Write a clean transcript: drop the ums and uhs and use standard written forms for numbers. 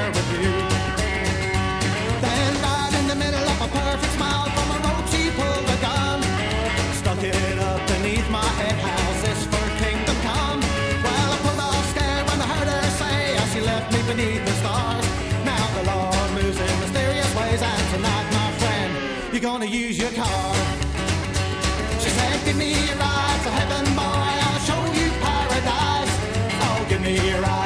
her with you. Then right in the middle of a perfect smile from a road she pulled a gun, stuck it up beneath my head. How's this for kingdom come? Well, I pulled off scared when I heard her say as she left me beneath the stars. Now the Lord moves in mysterious ways, and tonight, my friend, you're gonna use your car. She said, give me a ride to heaven, boy, I'll show you paradise. Oh, give me a ride.